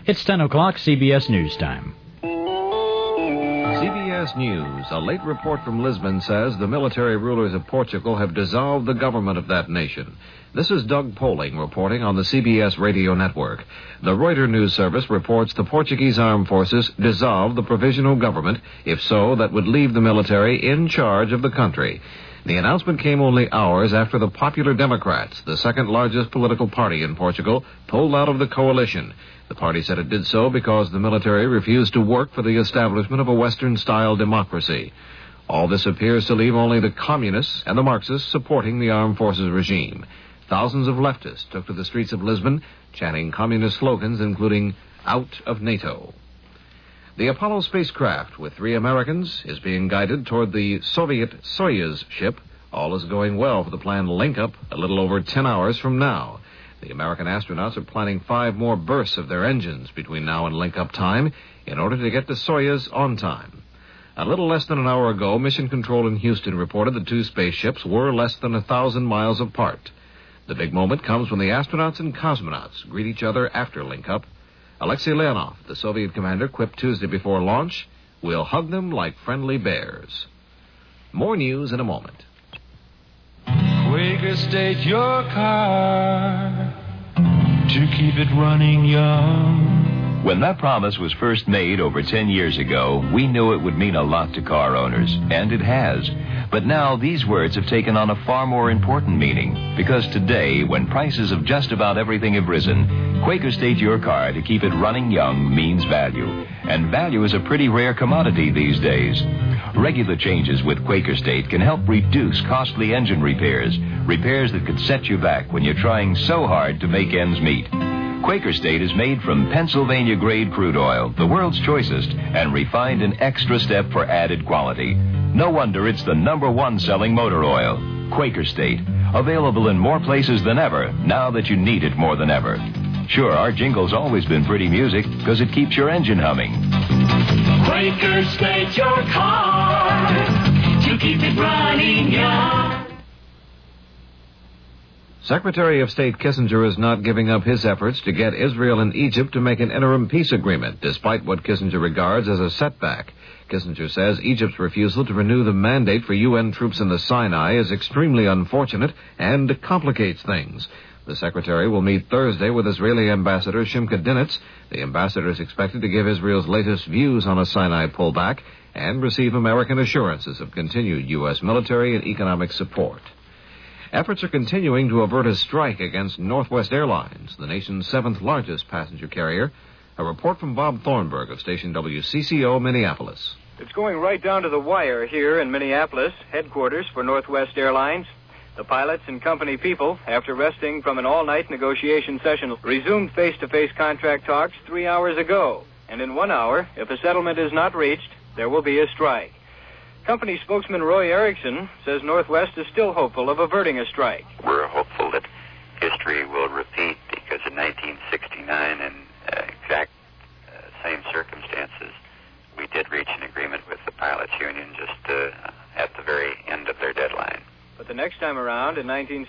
It's 10 o'clock, CBS News Time. CBS News. A late report from Lisbon says the military rulers of Portugal have dissolved the government of that nation. This is Doug Poling reporting on the CBS radio network. The Reuters news service reports the Portuguese armed forces dissolved the provisional government. If so, that would leave the military in charge of the country. The announcement came only hours after the Popular Democrats, the second largest political party in Portugal, pulled out of the coalition. The party said it did so because the military refused to work for the establishment of a Western-style democracy. All this appears to leave only the communists and the Marxists supporting the armed forces regime. Thousands of leftists took to the streets of Lisbon, chanting communist slogans including, "Out of NATO." The Apollo spacecraft, with 3 Americans, is being guided toward the Soviet Soyuz ship. All is going well for the planned link-up a little over 10 hours from now. The American astronauts are planning 5 more bursts of their engines between now and link-up time in order to get to Soyuz on time. A little less than an hour ago, Mission Control in Houston reported the 2 spaceships were less than 1,000 miles apart. The big moment comes when the astronauts and cosmonauts greet each other after link-up. Alexei Leonov, the Soviet commander, quipped Tuesday before launch, "We'll hug them like friendly bears." More news in a moment. Quaker State your car to keep it running young. When that promise was first made over 10 years ago, we knew it would mean a lot to car owners, and it has. But now these words have taken on a far more important meaning, because today, when prices of just about everything have risen, Quaker State your car to keep it running young means value. And value is a pretty rare commodity these days. Regular changes with Quaker State can help reduce costly engine repairs that could set you back when you're trying so hard to make ends meet. Quaker State is made from Pennsylvania-grade crude oil, the world's choicest, and refined an extra step for added quality. No wonder it's the #1 selling motor oil. Quaker State, available in more places than ever, now that you need it more than ever. Sure, our jingle's always been pretty music, because it keeps your engine humming. Quaker State your car to keep it running young. Secretary of State Kissinger is not giving up his efforts to get Israel and Egypt to make an interim peace agreement, despite what Kissinger regards as a setback. Kissinger says Egypt's refusal to renew the mandate for UN troops in the Sinai is extremely unfortunate and complicates things. The secretary will meet Thursday with Israeli Ambassador Shimka Dinitz. The ambassador is expected to give Israel's latest views on a Sinai pullback and receive American assurances of continued U.S. military and economic support. Efforts are continuing to avert a strike against Northwest Airlines, the nation's 7th largest passenger carrier. A report from Bob Thornburg of station WCCO, Minneapolis. It's going right down to the wire here in Minneapolis, headquarters for Northwest Airlines. The pilots and company people, after resting from an all-night negotiation session, resumed face-to-face contract talks 3 hours ago. And in 1 hour, if a settlement is not reached, there will be a strike. Company spokesman Roy Erickson says Northwest is still hopeful of averting a strike. We're hopeful that history will repeat, because in 1969, in exact same circumstances, we did reach an agreement with the pilots' union just at the very end of their deadline. But the next time around, in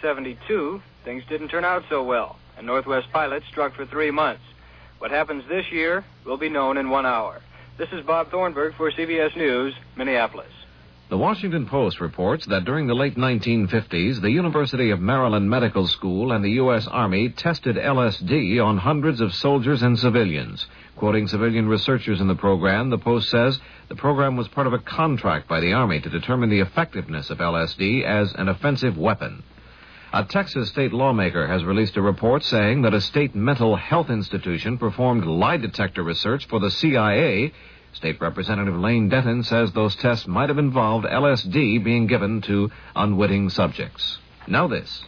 1972, things didn't turn out so well, and Northwest pilots struck for 3 months. What happens this year will be known in 1 hour. This is Bob Thornburg for CBS News, Minneapolis. The Washington Post reports that during the late 1950s, the University of Maryland Medical School and the U.S. Army tested LSD on hundreds of soldiers and civilians. Quoting civilian researchers in the program, the Post says the program was part of a contract by the Army to determine the effectiveness of LSD as an offensive weapon. A Texas state lawmaker has released a report saying that a state mental health institution performed lie detector research for the CIA. State Representative Lane Denton says those tests might have involved LSD being given to unwitting subjects. Now this.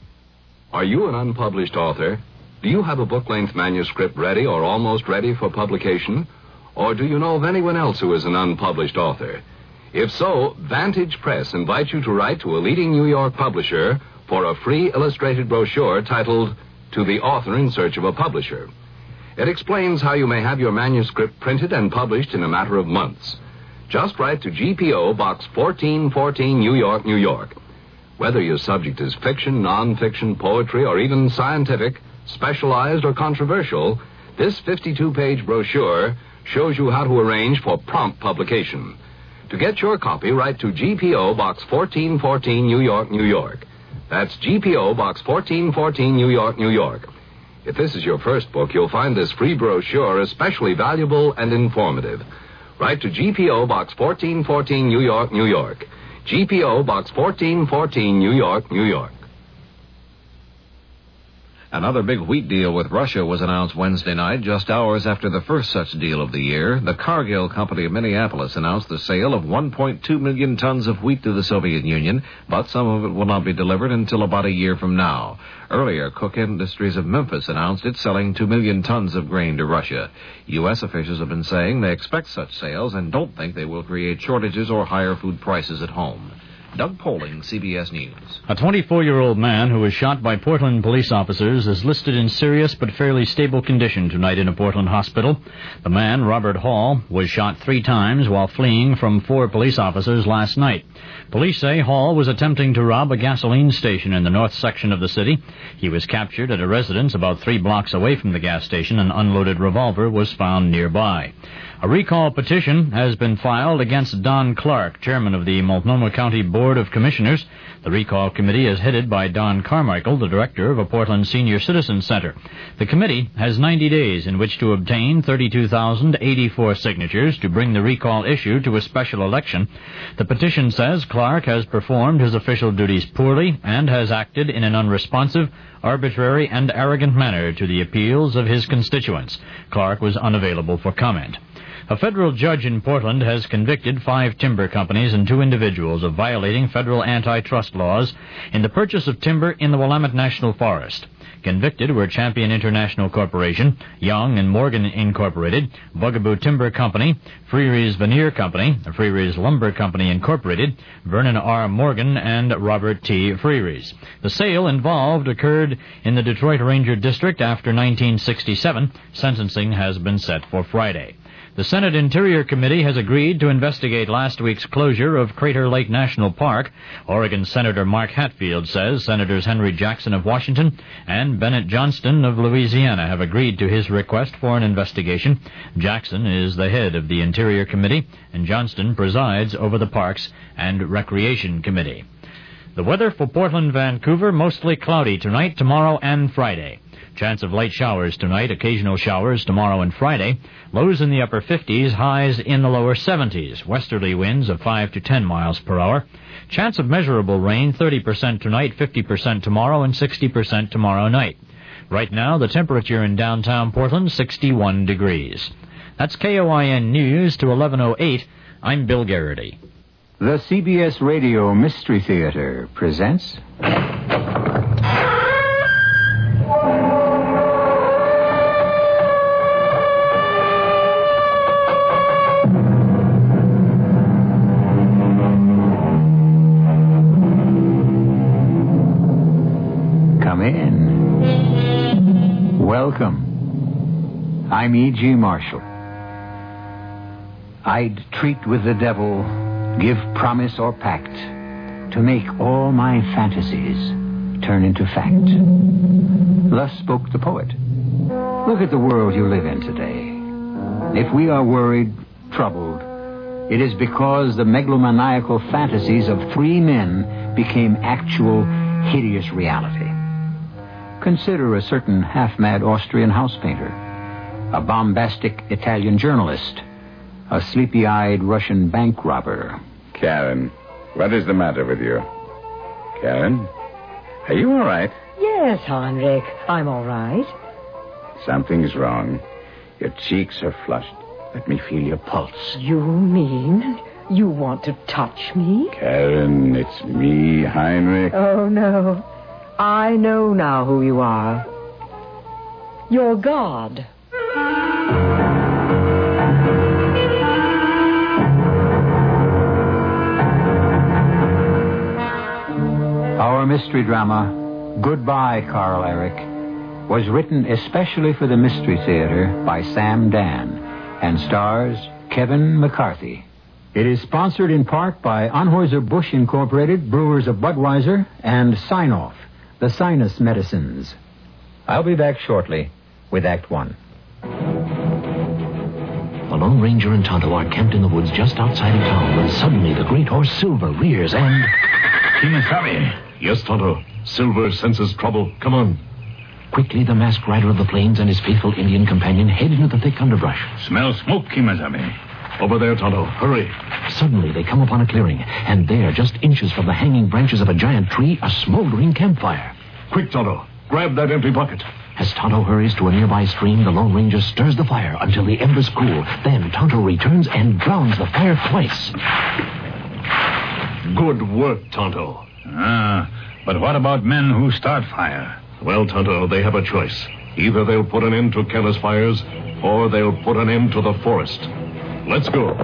Are you an unpublished author? Do you have a book-length manuscript ready or almost ready for publication? Or do you know of anyone else who is an unpublished author? If so, Vantage Press invites you to write to a leading New York publisher for a free illustrated brochure titled To the Author in Search of a Publisher. It explains how you may have your manuscript printed and published in a matter of months. Just write to GPO, Box 1414, New York, New York. Whether your subject is fiction, non-fiction, poetry, or even scientific, specialized or controversial, This 52-page brochure shows you how to arrange for prompt publication. To get your copy, write to GPO Box 1414, New York, New York. That's GPO Box 1414, New York, New York. If this is your first book, you'll find this free brochure especially valuable and informative. Write to GPO Box 1414, New York, New York. GPO Box 1414, New York, New York. Another big wheat deal with Russia was announced Wednesday night, just hours after the first such deal of the year. The Cargill Company of Minneapolis announced the sale of 1.2 million tons of wheat to the Soviet Union, but some of it will not be delivered until about a year from now. Earlier, Cook Industries of Memphis announced it's selling 2 million tons of grain to Russia. U.S. officials have been saying they expect such sales and don't think they will create shortages or higher food prices at home. Doug Poling, CBS News. A 24-year-old man who was shot by Portland police officers is listed in serious but fairly stable condition tonight in a Portland hospital. The man, Robert Hall, was shot 3 times while fleeing from 4 police officers last night. Police say Hall was attempting to rob a gasoline station in the north section of the city. He was captured at a residence about 3 blocks away from the gas station. An unloaded revolver was found nearby. A recall petition has been filed against Don Clark, chairman of the Multnomah County Board of Commissioners. The recall committee is headed by Don Carmichael, the director of a Portland Senior Citizen Center. The committee has 90 days in which to obtain 32,084 signatures to bring the recall issue to a special election. The petition says Clark has performed his official duties poorly and has acted in an unresponsive, arbitrary, and arrogant manner to the appeals of his constituents. Clark was unavailable for comment. A federal judge in Portland has convicted 5 timber companies and 2 individuals of violating federal antitrust laws in the purchase of timber in the Willamette National Forest. Convicted were Champion International Corporation, Young and Morgan Incorporated, Bugaboo Timber Company, Freeries Veneer Company, Freeries Lumber Company Incorporated, Vernon R. Morgan, and Robert T. Freeries. The sale involved occurred in the Detroit Ranger District after 1967. Sentencing has been set for Friday. The Senate Interior Committee has agreed to investigate last week's closure of Crater Lake National Park. Oregon Senator Mark Hatfield says Senators Henry Jackson of Washington and Bennett Johnston of Louisiana have agreed to his request for an investigation. Jackson is the head of the Interior Committee, and Johnston presides over the Parks and Recreation Committee. The weather for Portland, Vancouver, mostly cloudy tonight, tomorrow, and Friday. Chance of light showers tonight, occasional showers tomorrow and Friday. Lows in the upper 50s, highs in the lower 70s. Westerly winds of 5 to 10 miles per hour. Chance of measurable rain, 30% tonight, 50% tomorrow, and 60% tomorrow night. Right now, the temperature in downtown Portland, 61 degrees. That's KOIN News to 11:08. I'm Bill Garrity. The CBS Radio Mystery Theater presents... Welcome. I'm E.G. Marshall. I'd treat with the devil, give promise or pact, to make all my fantasies turn into fact. Thus spoke the poet. Look at the world you live in today. If we are worried, troubled, it is because the megalomaniacal fantasies of 3 men became actual, hideous reality. Consider a certain half-mad Austrian house painter, a bombastic Italian journalist, a sleepy-eyed Russian bank robber. Karen, what is the matter with you? Karen, are you all right? Yes, Heinrich, I'm all right. Something's wrong. Your cheeks are flushed. Let me feel your pulse. You mean you want to touch me? Karen, it's me, Heinrich. Oh, no. I know now who you are. You're God. Our mystery drama, Goodbye, Carl Eric, was written especially for the Mystery Theater by Sam Dan and stars Kevin McCarthy. It is sponsored in part by Anheuser-Busch Incorporated, Brewers of Budweiser, and Sign-Off, the sinus medicines. I'll be back shortly with Act One. The Lone Ranger and Tonto are camped in the woods just outside of town when suddenly the great horse Silver rears and... Kimasabi. Yes, Tonto. Silver senses trouble. Come on. Quickly, the masked rider of the plains and his faithful Indian companion head into the thick underbrush. Smell smoke, Kimasabi. Over there, Tonto. Hurry. Suddenly, they come upon a clearing, and there, just inches from the hanging branches of a giant tree, a smoldering campfire. Quick, Tonto. Grab that empty bucket. As Tonto hurries to a nearby stream, the Lone Ranger stirs the fire until the embers cool. Then Tonto returns and drowns the fire twice. Good work, Tonto. But what about men who start fire? Well, Tonto, they have a choice. Either they'll put an end to careless fires, or they'll put an end to the forest. Let's go.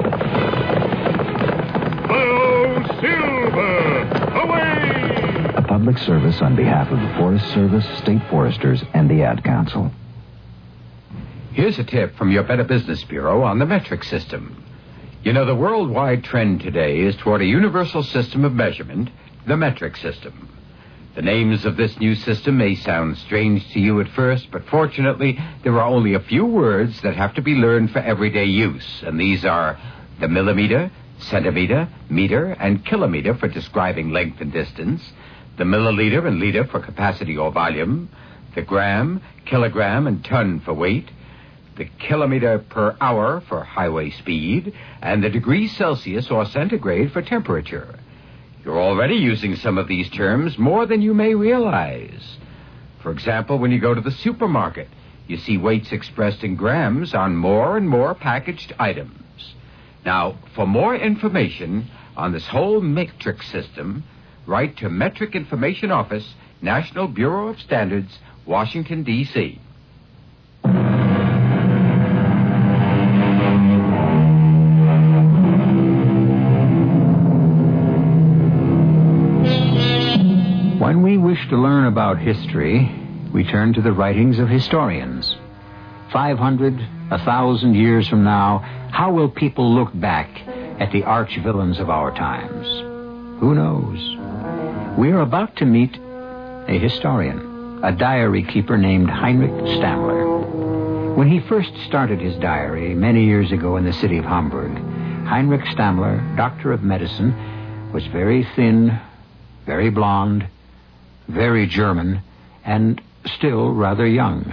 Hello, Silver! Away! A public service on behalf of the Forest Service, State Foresters, and the Ad Council. Here's a tip from your Better Business Bureau on the metric system. You know, the worldwide trend today is toward a universal system of measurement, the metric system. The names of this new system may sound strange to you at first, but fortunately, there are only a few words that have to be learned for everyday use, and these are the millimeter, centimeter, meter, and kilometer for describing length and distance, the milliliter and liter for capacity or volume, the gram, kilogram, and ton for weight, the kilometer per hour for highway speed, and the degrees Celsius or centigrade for temperature. You're already using some of these terms more than you may realize. For example, when you go to the supermarket, you see weights expressed in grams on more and more packaged items. Now, for more information on this whole metric system, write to Metric Information Office, National Bureau of Standards, Washington, D.C. When we wish to learn about history, we turn to the writings of historians. 500, 1,000 years from now, how will people look back at the arch-villains of our times? Who knows? We are about to meet a historian, a diary keeper named Heinrich Stammler. When he first started his diary many years ago in the city of Hamburg, Heinrich Stammler, doctor of medicine, was very thin, very blonde, very German, and still rather young.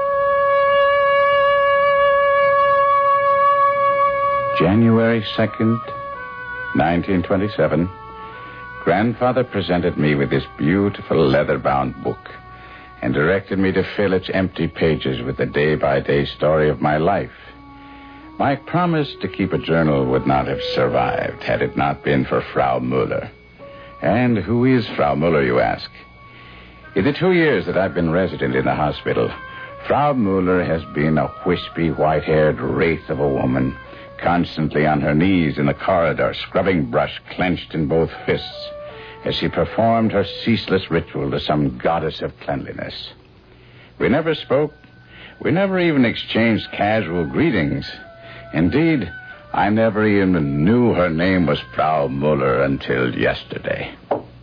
January 2nd, 1927, Grandfather presented me with this beautiful leather-bound book and directed me to fill its empty pages with the day-by-day story of my life. My promise to keep a journal would not have survived had it not been for Frau Müller. And who is Frau Müller, you ask? In the 2 years that I've been resident in the hospital, Frau Müller has been a wispy, white-haired wraith of a woman, constantly on her knees in the corridor, scrubbing brush clenched in both fists, as she performed her ceaseless ritual to some goddess of cleanliness. We never spoke. We never even exchanged casual greetings. Indeed, I never even knew her name was Frau Müller until yesterday.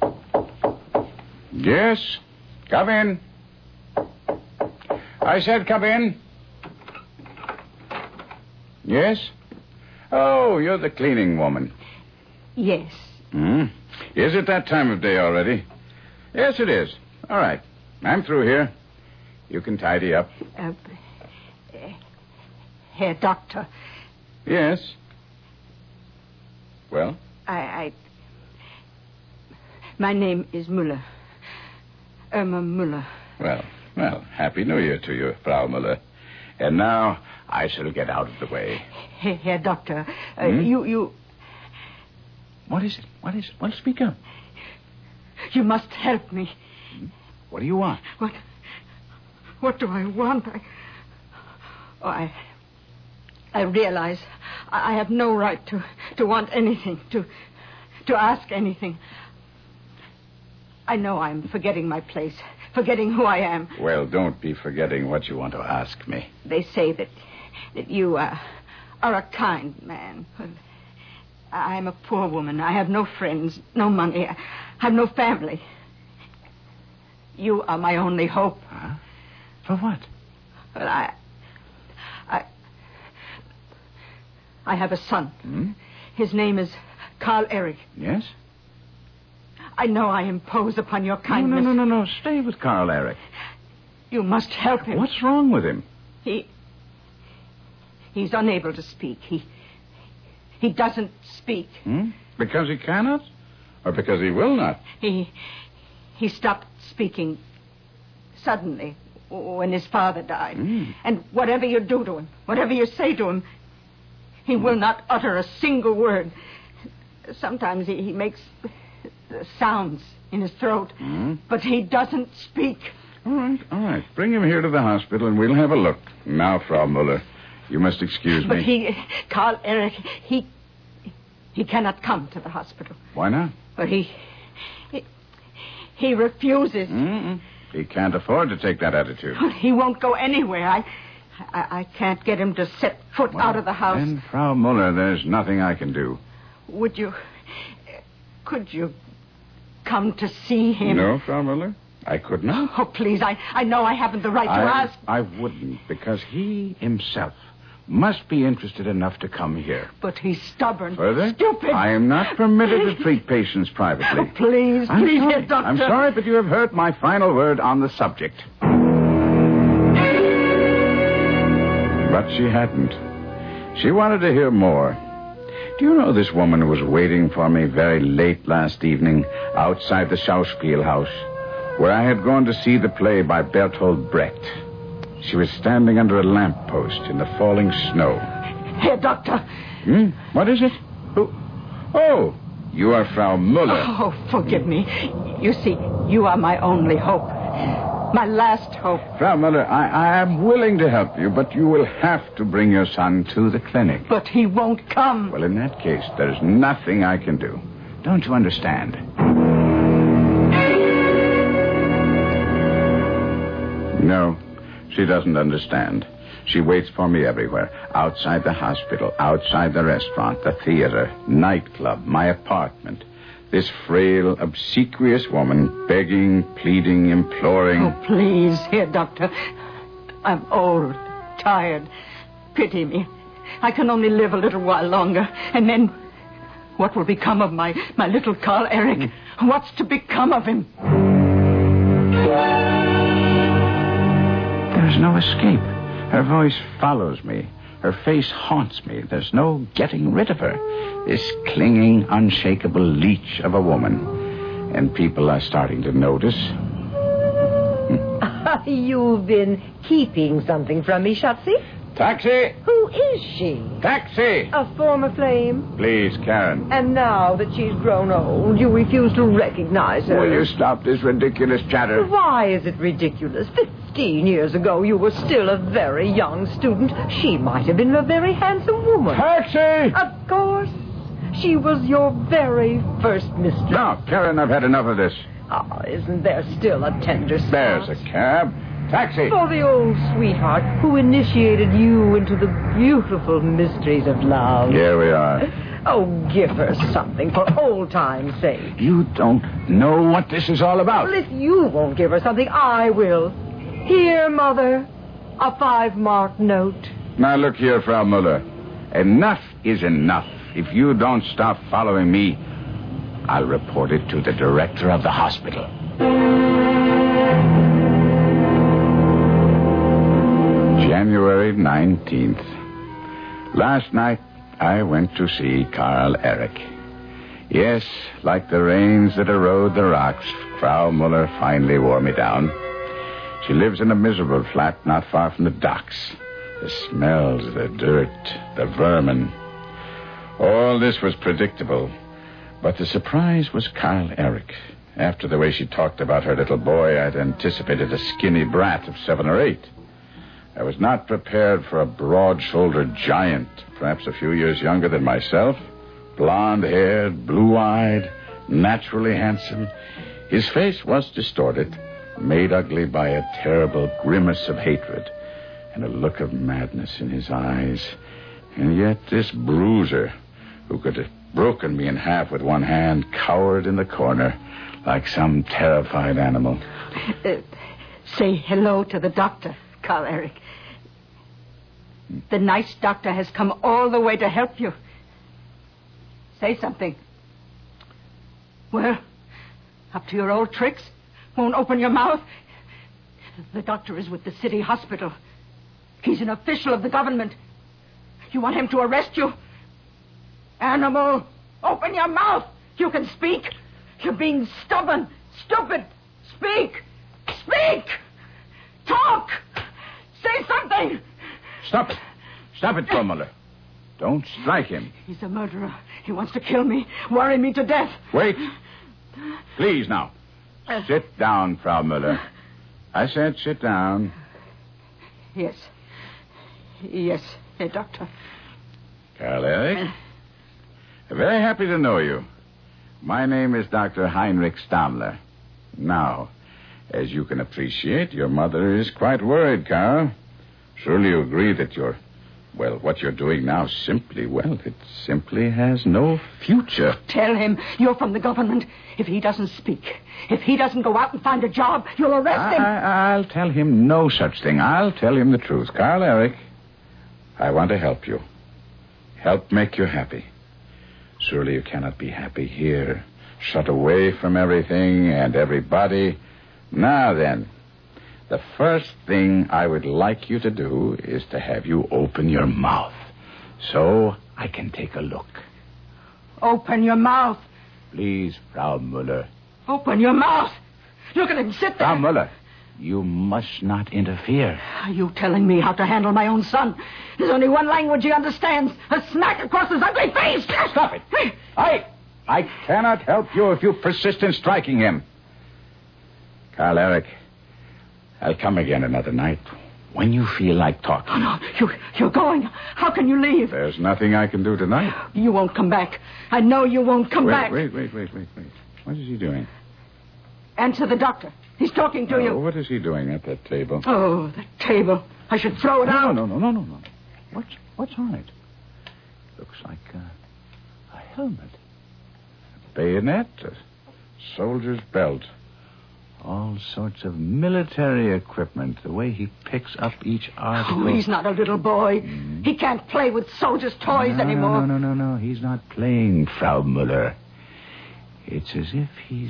Yes? Come in. I said come in. Yes? Oh, you're the cleaning woman. Yes. Is it that time of day already? Yes, it is. All right. I'm through here. You can tidy up. Herr Doctor. Yes. Well? My name is Müller. Irma Müller. Well, Happy New Year to you, Frau Müller. And now I shall get out of the way. Herr Doctor, you... What is it? Well, speak up. You must help me. What do you want? What do I want? I realize I have no right to want anything, to ask anything. I know I'm forgetting my place, forgetting who I am. Well, don't be forgetting what you want to ask me. They say that you are a kind man. I'm a poor woman. I have no friends, no money. I have no family. You are my only hope. Huh? For what? Well, I have a son. His name is Carl Eric. Yes? I know I impose upon your kindness. No. Stay with Carl Eric. You must help him. What's wrong with him? He's unable to speak. He doesn't speak. Because he cannot? Or because he will not? He stopped speaking suddenly when his father died. And whatever you do to him, whatever you say to him, he will not utter a single word. Sometimes he makes sounds in his throat, but he doesn't speak. All right. Bring him here to the hospital and we'll have a look. Now, Frau Muller, you must excuse me. But Carl Eric, he cannot come to the hospital. Why not? But he refuses. He can't afford to take that attitude. He won't go anywhere. I can't get him to set foot out of the house. Then, Frau Muller, there's nothing I can do. Could you come to see him? No, Frau Muller, I could not. Oh, please, I know I haven't the right to ask. I wouldn't, because he himself must be interested enough to come here. But he's stubborn. Further? Stupid. I am not permitted to treat patients privately. Oh, please, dear doctor. I'm sorry, but you have heard my final word on the subject. But she hadn't. She wanted to hear more. Do you know this woman who was waiting for me very late last evening outside the Schauspielhaus, where I had gone to see the play by Bertolt Brecht? She was standing under a lamppost in the falling snow. Here, doctor. What is it? Oh, you are Frau Muller. Oh, forgive me. You see, you are my only hope. My last hope. Frau Muller, I am willing to help you, but you will have to bring your son to the clinic. But he won't come. Well, in that case, there's nothing I can do. Don't you understand? No, she doesn't understand. She waits for me everywhere. Outside the hospital, outside the restaurant, the theater, nightclub, my apartment. This frail, obsequious woman, begging, pleading, imploring. Oh, please, here, doctor. I'm old, tired. Pity me. I can only live a little while longer. And then, what will become of my little Carl Eric? What's to become of him? There's no escape. Her voice follows me. Her face haunts me. There's no getting rid of her. This clinging, unshakable leech of a woman. And people are starting to notice. You've been keeping something from me, Shotzi. Taxi! Who is she? Taxi! A former flame? Please, Karen. And now that she's grown old, you refuse to recognize her. Will you stop this ridiculous chatter? Why is it ridiculous? 15 years ago, you were still a very young student. She might have been a very handsome woman. Taxi! Of course. She was your very first mistress. Now, Karen, I've had enough of this. Isn't there still a tender spot? There's a cab. Taxi! For the old sweetheart who initiated you into the beautiful mysteries of love. Here we are. Oh, give her something for old time's sake. You don't know what this is all about. Well, if you won't give her something, I will. Here, Mother, a 5-mark note. Now, look here, Frau Muller. Enough is enough. If you don't stop following me, I'll report it to the director of the hospital. January 19th. Last night, I went to see Carl Eric. Yes, like the rains that erode the rocks, Frau Muller finally wore me down. She lives in a miserable flat not far from the docks. The smells, the dirt, the vermin. All this was predictable. But the surprise was Carl Eric. After the way she talked about her little boy, I'd anticipated a skinny brat of 7 or 8. I was not prepared for a broad-shouldered giant, perhaps a few years younger than myself, blonde-haired, blue-eyed, naturally handsome. His face was distorted, made ugly by a terrible grimace of hatred, and a look of madness in his eyes. And yet this bruiser, who could have broken me in half with one hand, cowered in the corner like some terrified animal. Say hello to the doctor, Carl Eric. The nice doctor has come all the way to help you. Say something. Well, up to your old tricks? Won't open your mouth? The doctor is with the city hospital. He's an official of the government. You want him to arrest you? Animal, open your mouth. You can speak. You're being stubborn, stupid. Speak. Speak. Talk. Say something. Stop it. Stop it, Frau Muller. Don't strike him. He's a murderer. He wants to kill me, worry me to death. Wait. Please, now. Sit down, Frau Muller. I said sit down. Yes. Yes, Herr Doctor. Karl Erich. Very happy to know you. My name is Dr. Heinrich Stammler. Now, as you can appreciate, your mother is quite worried, Karl. Surely you agree that what you're doing now it simply has no future. Tell him you're from the government. If he doesn't speak, if he doesn't go out and find a job, you'll arrest him. I'll tell him no such thing. I'll tell him the truth. Karl Erich, I want to help you. Help make you happy. Surely you cannot be happy here, shut away from everything and everybody. Now then, the first thing I would like you to do is to have you open your mouth so I can take a look. Open your mouth. Please, Frau Muller. Open your mouth. Look at him sit there. Frau Muller, you must not interfere. Are you telling me how to handle my own son? There's only one language he understands. A smack across his ugly face. Stop it. I cannot help you if you persist in striking him. Karl Erich, I'll come again another night when you feel like talking. Oh, no, you're going. How can you leave? There's nothing I can do tonight. You won't come back. I know you won't come back. Wait. What is he doing? Answer the doctor. He's talking to you. What is he doing at that table? Oh, the table. I should throw it out. No. What's on it? Looks like a helmet. A bayonet. A soldier's belt. All sorts of military equipment. The way he picks up each article. Oh, he's not a little boy. He can't play with soldiers' toys anymore. No. He's not playing, Frau Muller. It's as if he's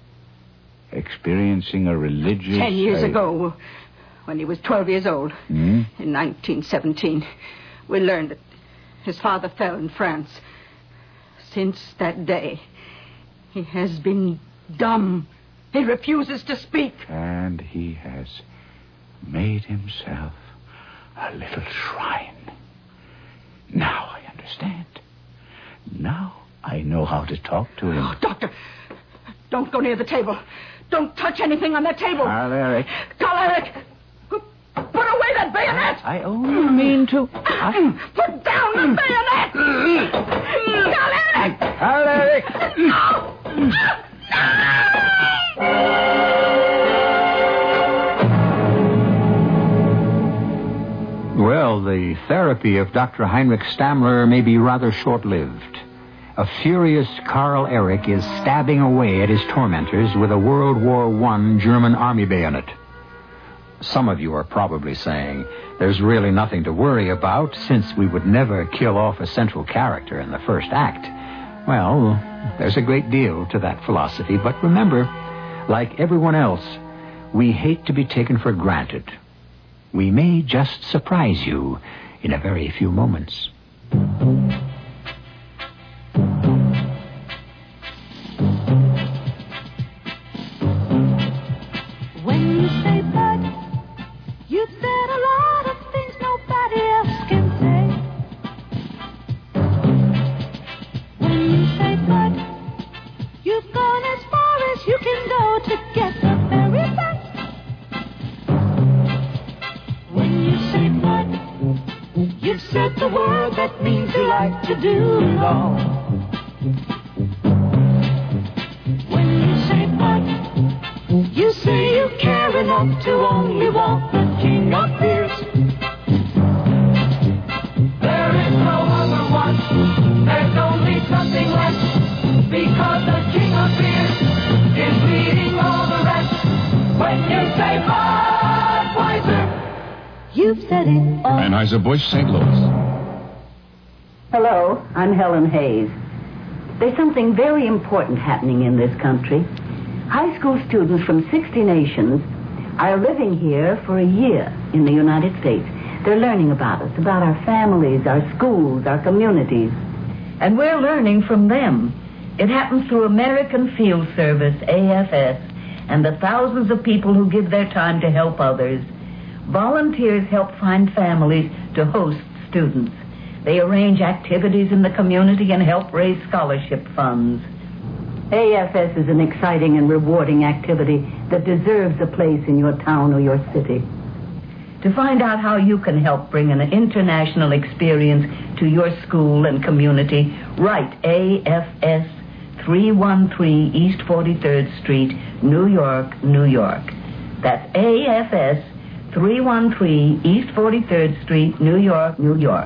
experiencing a religious... 10 years ago, when he was 12 years old, in 1917, we learned that his father fell in France. Since that day, he has been dumb. He refuses to speak. And he has made himself a little shrine. Now I understand. Now I know how to talk to him. Oh, Doctor, don't go near the table. Don't touch anything on that table. Karl Erich. Karl Erich! Put away that bayonet! I only mean to... Put down the bayonet! Karl Erich! Karl Erich! No! Well, the therapy of Dr. Heinrich Stammler may be rather short-lived. A furious Karl Erich is stabbing away at his tormentors with a World War I German army bayonet. Some of you are probably saying, there's really nothing to worry about since we would never kill off a central character in the first act. Well, there's a great deal to that philosophy, but remember, like everyone else, we hate to be taken for granted. We may just surprise you in a very few moments. When you say but, you said a lot of things nobody else can say. When you say but, you've gone as far as you can go to get the very best. When you say but, you've said the word that means you like to do wrong. When you say but, you say you care enough to only want the king of fears. There is no other one. There's only something less. Because the king of fears is leading all the rest. When you say Budweiser, you you've said it all. Anheuser-Busch, St. Louis. Hello, I'm Helen Hayes. There's something very important happening in this country. High school students from 60 nations are living here for a year in the United States. They're learning about us, about our families, our schools, our communities. And we're learning from them. It happens through American Field Service, AFS, and the thousands of people who give their time to help others. Volunteers help find families to host students. They arrange activities in the community and help raise scholarship funds. AFS is an exciting and rewarding activity that deserves a place in your town or your city. To find out how you can help bring an international experience to your school and community, write AFS 313 East 43rd Street, New York, New York. That's AFS 313 East 43rd Street, New York, New York.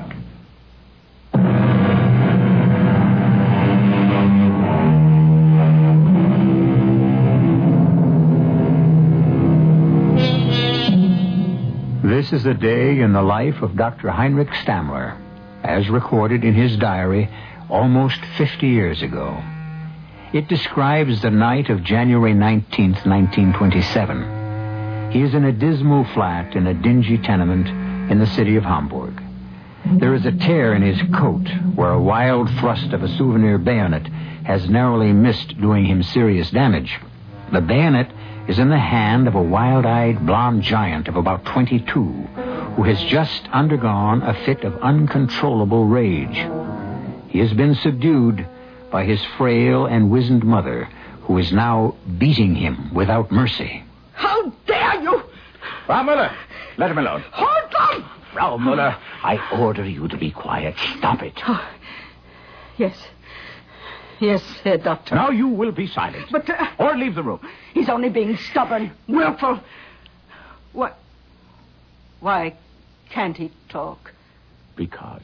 This is a day in the life of Dr. Heinrich Stammler, as recorded in his diary almost 50 years ago. It describes the night of January 19th, 1927. He is in a dismal flat in a dingy tenement in the city of Hamburg. There is a tear in his coat where a wild thrust of a souvenir bayonet has narrowly missed doing him serious damage. The bayonet is in the hand of a wild-eyed blonde giant of about 22 who has just undergone a fit of uncontrollable rage. He has been subdued by his frail and wizened mother, who is now beating him without mercy. How dare you! Frau Müller, let him alone. Hold on! Frau Müller, I order you to be quiet. Stop it. Oh, yes. Yes, Doctor. Now you will be silent. But... or leave the room. He's only being stubborn, willful. What? Why can't he talk? Because.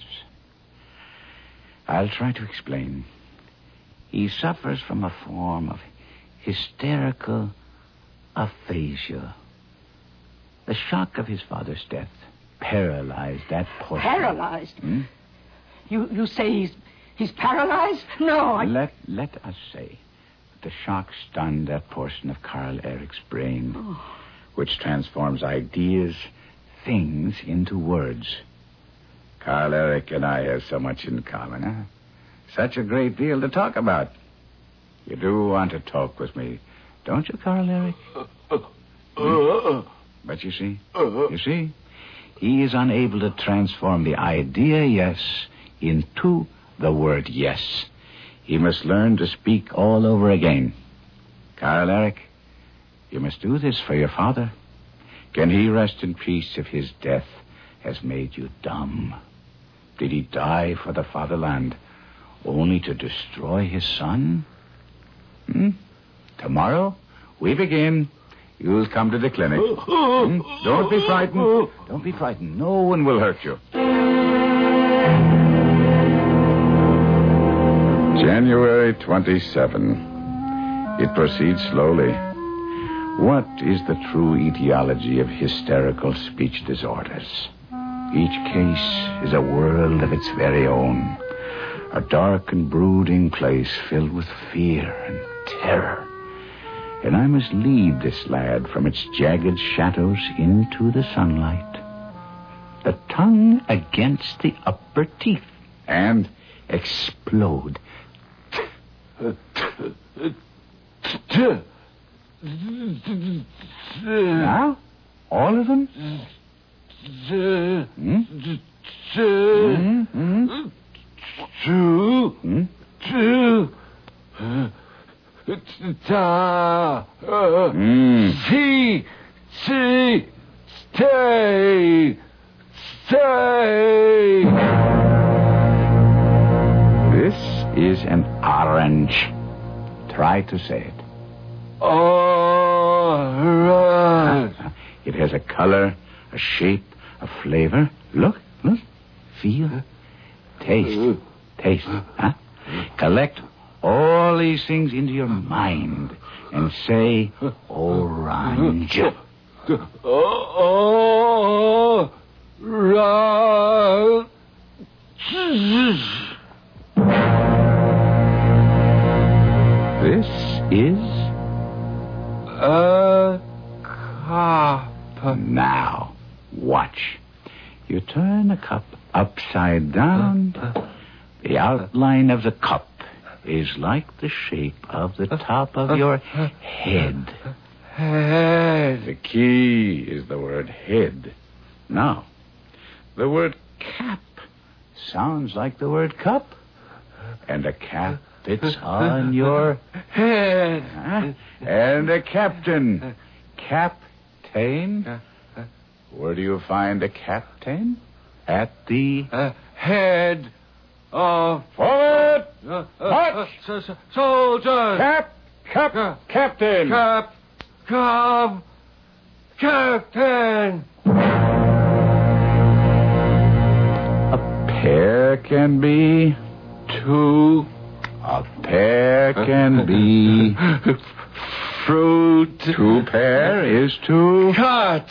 I'll try to explain. He suffers from a form of hysterical aphasia. The shock of his father's death paralyzed that portion. Paralyzed? You say he's paralyzed? No, Let us say the shock stunned that portion of Carl Eric's brain, which transforms ideas, things, into words. Carl Eric and I have so much in common, huh? Such a great deal to talk about. You do want to talk with me, don't you, Carl Eric? But you see, he is unable to transform the idea yes into the word yes. He must learn to speak all over again. Carl Eric, you must do this for your father. Can he rest in peace if his death has made you dumb? Did he die for the fatherland only to destroy his son? Tomorrow, we begin. You'll come to the clinic. Don't be frightened. Don't be frightened. No one will hurt you. January 27. It proceeds slowly. What is the true etiology of hysterical speech disorders? Each case is a world of its very own. A dark and brooding place filled with fear and terror. And I must lead this lad from its jagged shadows into the sunlight. The tongue against the upper teeth. And explode. Now? All of them? Stay. This is an orange. Try to say it. Orange. It has a color, a shape, a flavor. Look. Feel. Taste. Huh? Collect all these things into your mind and say orange. This is a cup. Now, watch. You turn a cup upside down. The outline of the cup is like the shape of the top of your head. Head. The key is the word head. Now, the word cap sounds like the word cup. And a cap fits on your head. And a captain. Captain? Where do you find a captain? At the head of... Forward! March! Soldiers! Captain! Captain! A pear can be 2. A pear can be... fruit. 2 pear is 2. Cut!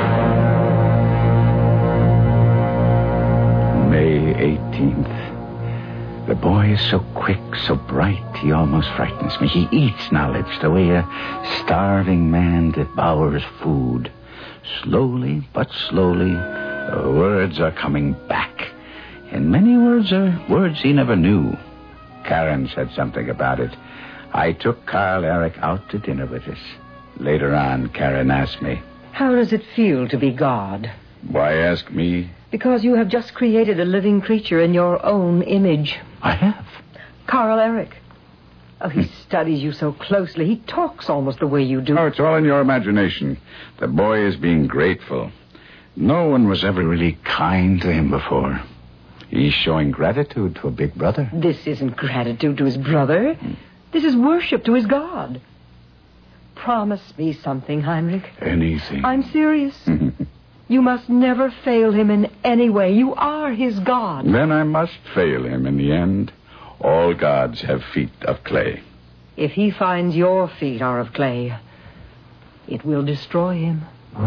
May 18th. The boy is so quick, so bright, he almost frightens me. He eats knowledge the way a starving man devours food. Slowly, but slowly, the words are coming back. And many words are words he never knew. Karen said something about it. I took Carl Eric out to dinner with us. Later on, Karen asked me, How does it feel to be God? Why ask me? Because you have just created a living creature in your own image. I have. Carl Eric. Oh, he studies you so closely. He talks almost the way you do. Oh, it's all in your imagination. The boy is being grateful. No one was ever really kind to him before. He's showing gratitude to a big brother. This isn't gratitude to his brother. This is worship to his God. Promise me something, Heinrich. Anything. I'm serious. You must never fail him in any way. You are his God. Then I must fail him in the end. All gods have feet of clay. If he finds your feet are of clay, it will destroy him.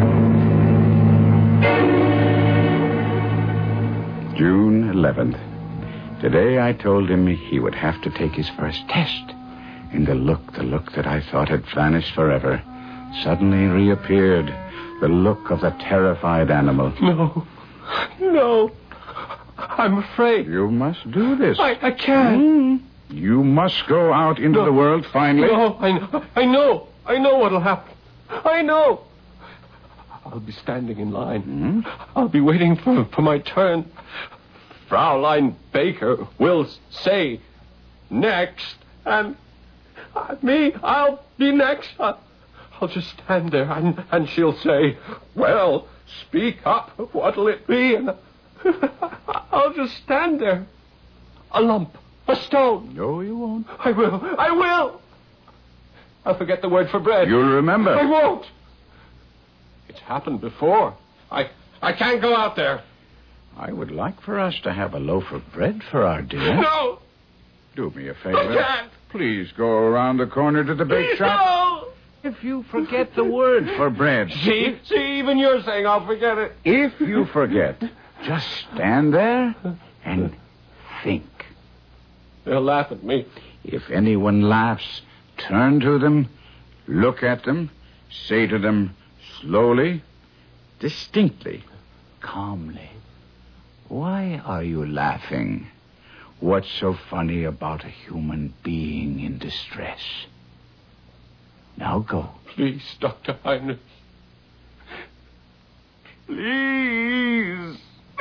June 11th. Today I told him he would have to take his first test. And the look that I thought had vanished forever, suddenly reappeared. The look of the terrified animal. No. I'm afraid. You must do this. I can't. You must go out into the world finally. No, I know. I know what'll happen. I know. I'll be standing in line. I'll be waiting for my turn. Fraulein Baker will say next, and I'll be next. I'll just stand there, and she'll say, well, speak up. What'll it be? And I'll just stand there. A lump. A stone. No, you won't. I will. I'll forget the word for bread. You'll remember. I won't. It's happened before. I can't go out there. I would like for us to have a loaf of bread for our dinner. No. Do me a favor. I can't. Please go around the corner to the bake shop. No. If you forget the word for bread. See, even you're saying I'll forget it. If you forget, just stand there and think. They'll laugh at me. If anyone laughs, turn to them, look at them, say to them slowly, distinctly, calmly, why are you laughing? What's so funny about a human being in distress? Now go. Please, Dr. Heinrich. Please.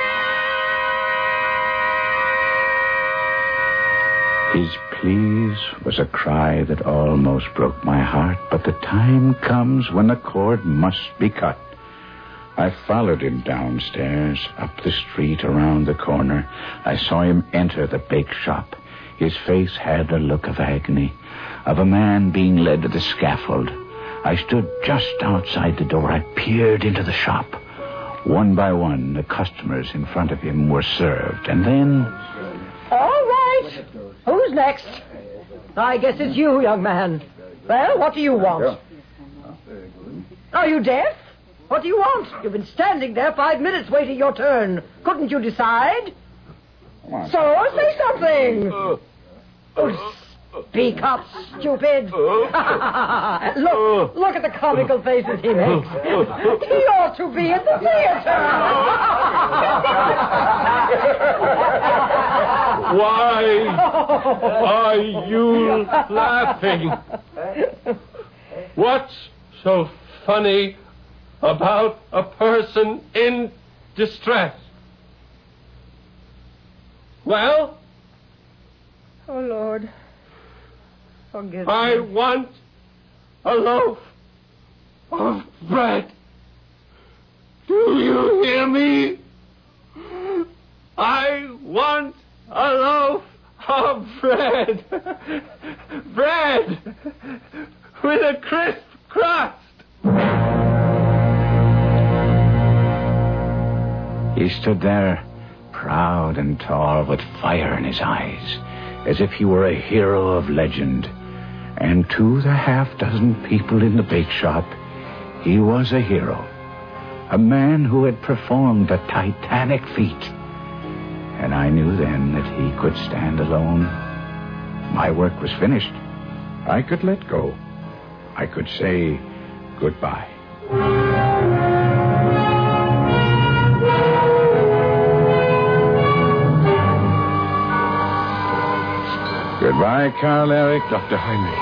His please was a cry that almost broke my heart, but the time comes when the cord must be cut. I followed him downstairs, up the street, around the corner. I saw him enter the bake shop. His face had the look of agony, of a man being led to the scaffold. I stood just outside the door. I peered into the shop. One by one, the customers in front of him were served, and then... All right. Who's next? I guess it's you, young man. Well, what do you want? Are you deaf? What do you want? You've been standing there 5 minutes waiting your turn. Couldn't you decide? So, say something. Speak up, stupid. Look at the comical faces he makes. He ought to be at the theater. Why are you laughing? What's so funny about a person in distress? Well? Oh, Lord. Forgive I me. want a loaf of bread. Do you hear me? I want a loaf of bread. Bread with a crisp crust. He stood there, proud and tall, with fire in his eyes, as if he were a hero of legend. And to the half-dozen people in the bake shop, he was a hero. A man who had performed a titanic feat. And I knew then that he could stand alone. My work was finished. I could let go. I could say goodbye. Goodbye, Carl Eric. Dr. Heinrich,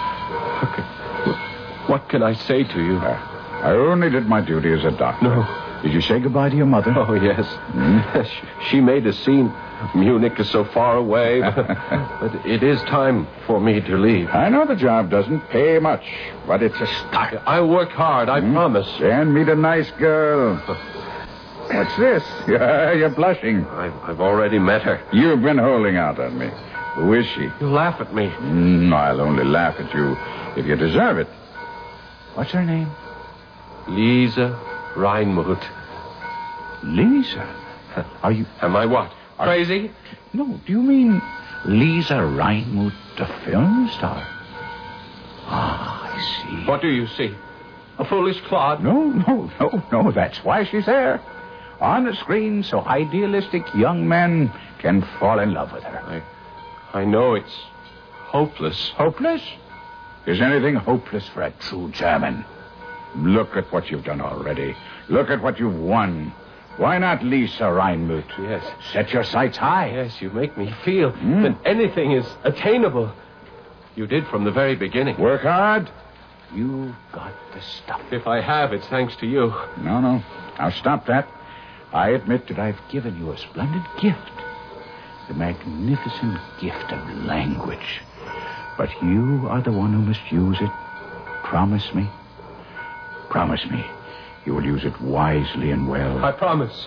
what can I say to you? I only did my duty as a doctor. No. Did you say goodbye to your mother? Oh, yes. She made a scene. Munich is so far away, but it is time for me to leave. I know the job doesn't pay much, but it's a start. I'll work hard, I promise. And meet a nice girl. What's this? You're blushing. I've already met her. You've been holding out on me. Who is she? You laugh at me. I'll only laugh at you if you deserve it. What's her name? Lisa Reinmuth. Lisa? Are you... Am I what? Crazy? No, do you mean Lisa Reinmuth, the film star? Ah, I see. What do you see? A foolish clod? No. That's why she's there. On the screen, so idealistic young men can fall in love with her. I know it's hopeless. Hopeless? Is anything hopeless for a true German? Look at what you've done already. Look at what you've won. Why not Lisa Reinmuth? Yes. Set your sights high. Yes, you make me feel that anything is attainable. You did from the very beginning. Work hard. You've got the stuff. If I have, it's thanks to you. No. Now stop that. I admit that I've given you a splendid gift. The magnificent gift of language. But you are the one who must use it. Promise me. Promise me. You will use it wisely and well. I promise.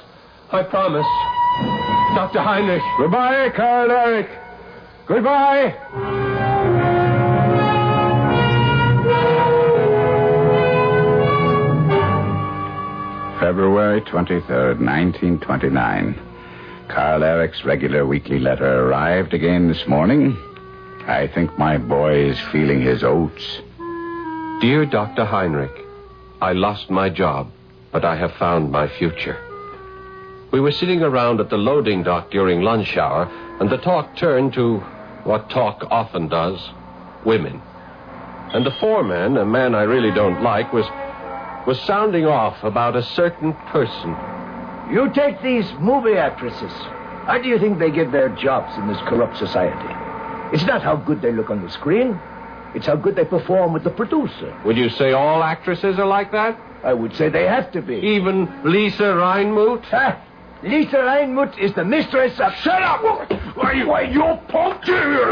Dr. Heinrich. Goodbye, Carl Eric. Goodbye. February 23rd, 1929. Carl Eric's regular weekly letter arrived again this morning. I think my boy is feeling his oats. Dear Dr. Heinrich, I lost my job, but I have found my future. We were sitting around at the loading dock during lunch hour, and the talk turned to what talk often does, women. And the foreman, a man I really don't like, was sounding off about a certain person. You take these movie actresses. How do you think they get their jobs in this corrupt society? It's not how good they look on the screen. It's how good they perform with the producer. Would you say all actresses are like that? I would say they have to be. Even Lisa Reinmuth? Lisa Reinmuth is the mistress of... Shut up! Why, you punk!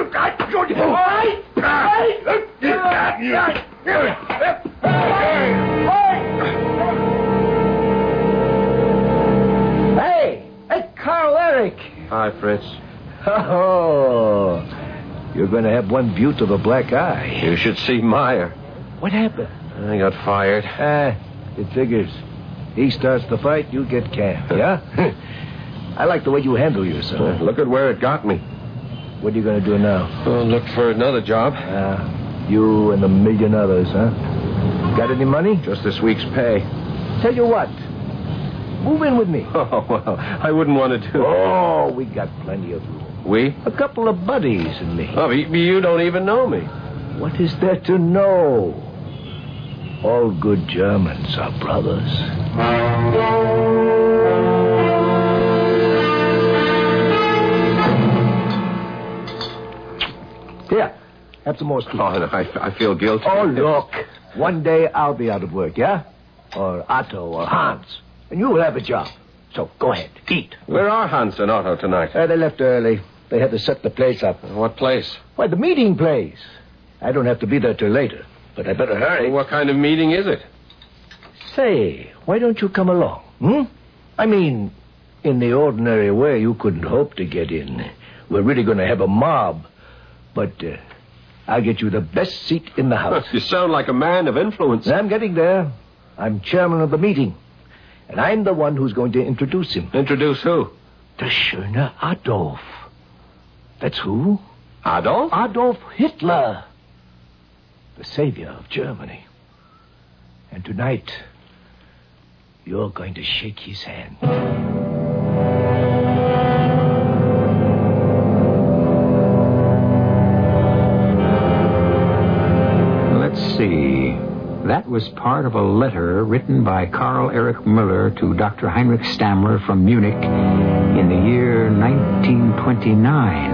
Hey, Carl Eric. Hi, Fritz. Oh, you're going to have one beaut of a black eye. You should see Meyer. What happened? I got fired. It figures. He starts the fight, you get canned, yeah? I like the way you handle yourself. Look at where it got me. What are you going to do now? Well, look for another job. You and a million others, huh? Got any money? Just this week's pay. Tell you what. Move in with me. Oh, well, I wouldn't want to do that. Oh, we got plenty of room. We? A couple of buddies and me. Oh, you don't even know me. What is there to know? All good Germans are brothers. Here, have some more steak. Oh, no, I feel guilty. Oh, look. One day I'll be out of work, yeah? Or Otto or Hans. And you will have a job. So go ahead, eat. Where are Hans and Otto tonight? They left early. They had to set the place up. What place? Why, the meeting place. I don't have to be there till later, but I better hurry. What kind of meeting is it? Say, why don't you come along, I mean, in the ordinary way, you couldn't hope to get in. We're really going to have a mob. But I'll get you the best seat in the house. You sound like a man of influence. I'm getting there. I'm chairman of the meeting. And I'm the one who's going to introduce him. Introduce who? Der schöne Adolf. That's who? Adolf? Adolf Hitler. The savior of Germany. And tonight, you're going to shake his hand. Let's see. That was part of a letter written by Karl Erich Müller to Dr. Heinrich Stammler from Munich in the year 1929.